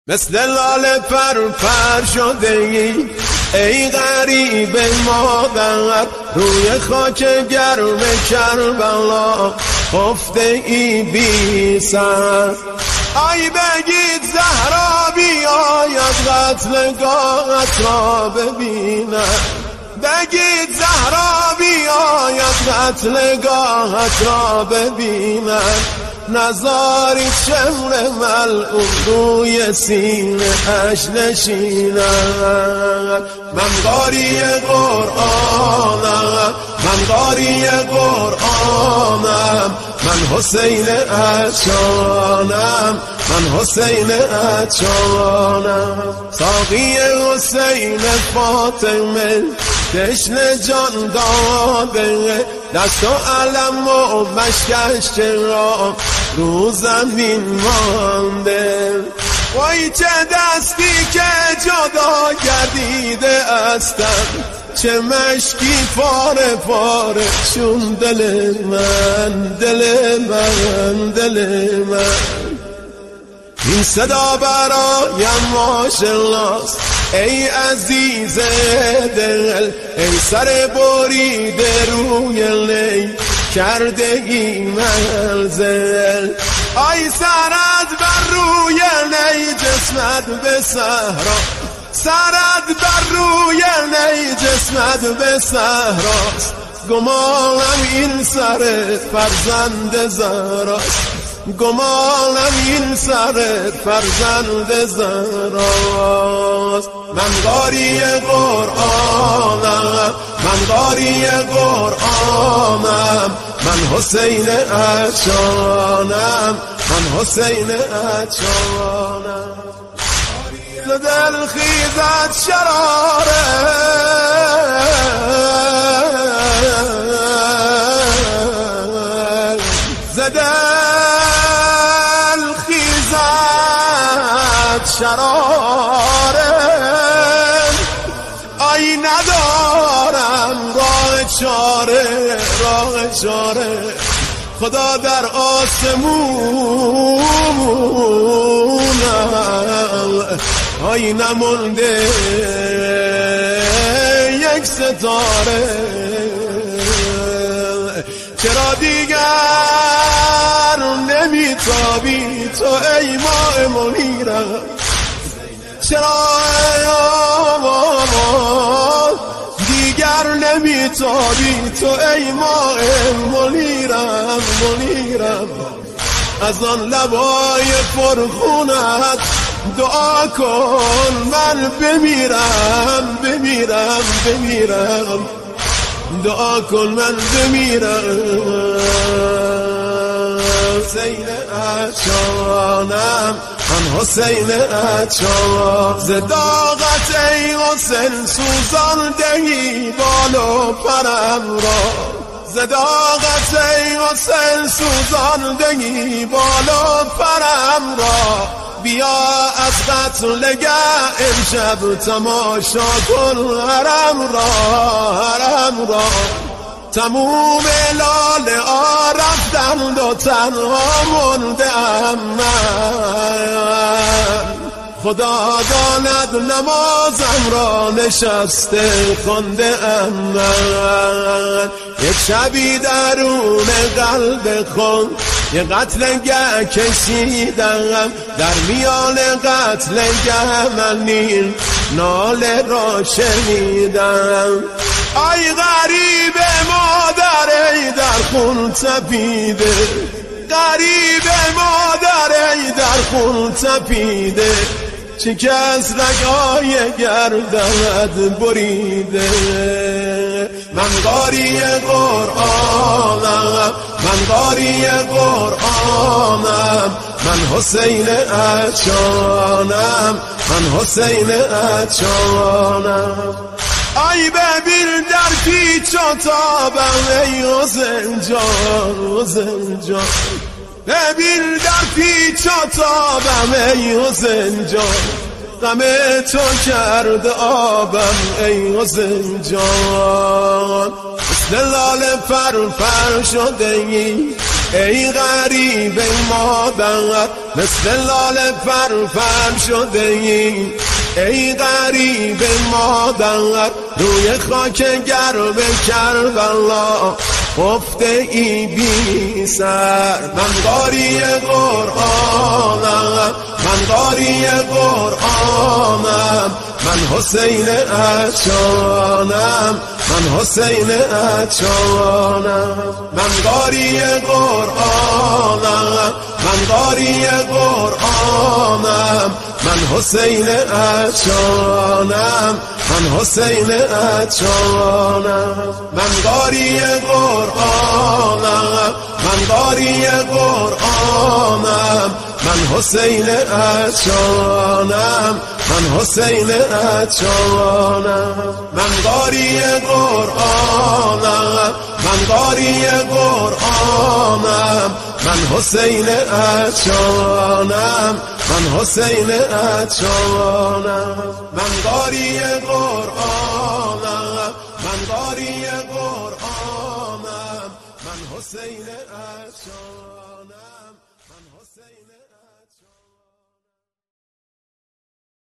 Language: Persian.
مثل لاله پر شده ای غریب مادر، روی خاک گرم کربلا خفته ای بی سر. ای بگید زهرا بیاید قتلگاهت را ببیند، بگید زهرا بیاید قتلگاهت را ببیند. نزارید شمر ملعون روی سینه اش نشیند. من قاری قرآنم، من قاری قرآنم، من حسین عطشانم، من حسین عطشانم. ساقی حسین فاطمه تشنه جان داده، دست و علم و مشکش چرا رو زمین مانده. وای چه دستی که جدا گردیده استم، چه مشکی پاره پاره چون دل من، دل من، دل من. این صدا برایم ماشاءاللهست ای عزیز دل، ای سر بریده روی لی کرده ای منزل. ای سرت بر روی لی جسمت به صحرا، سرت بر روی لی جسمت به صحراست. گمانم این سر فرزند زهراست، گمانم این سر فرزند زهراست. من قاری قرآنم، من قاری قرآنم، من حسین عطشانم، من حسین عطشانم. دل خیزد شراره زدل خیزد شراره. آی ندارم راه چاره، راه چاره. خدا در آسمونم آی نمونده یک ستاره. چرا دیگر نمیتابی تو ای ماه منیرم، چرا دیگر نمیتابی تو ای ماه منیرم، منیرم. از آن لبای پرخونت دعا کن من بمیرم، بمیرم، بمیرم. دعا کن من بمیرم. حسین عطشانم، من حسین عطشانم. ز داغت ای حسین سوزان دهی بال و پرم را، ز داغت ای حسین سوزان دهی بال و پرم را. بیا از قتلگه امشب تماشا کن حرم را، حرم را. تموم لاله ها رفتند و تنها مانده ام من. خدا داند نمازم را نشسته خونده ام من. یک شبی درون قلب خود یه قتلگه کشیدم، در میان قتلگه من نیل ناله را شنیدم. ای غریب مادر ای در خون تپیده، غریب مادر ای در خون تپیده. چه کس رگای گردنت بریده. من قاری قرآنم، من قاری قرآنم، من حسین عطشانم، من حسین عطشانم. ای ببین در پیچ و تابم ای حسین جان، حسین جان. ببین در پیچ و تابم ای حسین جان، غم تو کرد آبم ای حسین جان. مثل لاله پر شده ای غریب مادر مثل لاله فرفر شده ای، ای غریب مادر روی خاک گرم کربلا خفته ای بی سر. من قاری قرآنم، من قاری قرآنم، من حسین اچانم، من حسین اچانم. من قاری قرآنم، من قاری قرآنم، من حسین اچانم، من حسین اچانم. من قاری قرآنم، من قاری قرآنم، من حسین اچانم، من حسین اچانم. من قاری قرآنم، من قاری قرآنم، من حسین اچانم، من حسین اچانم. من قاری قرآنم، من قاری قرآنم، من حسین اچانم، من حسین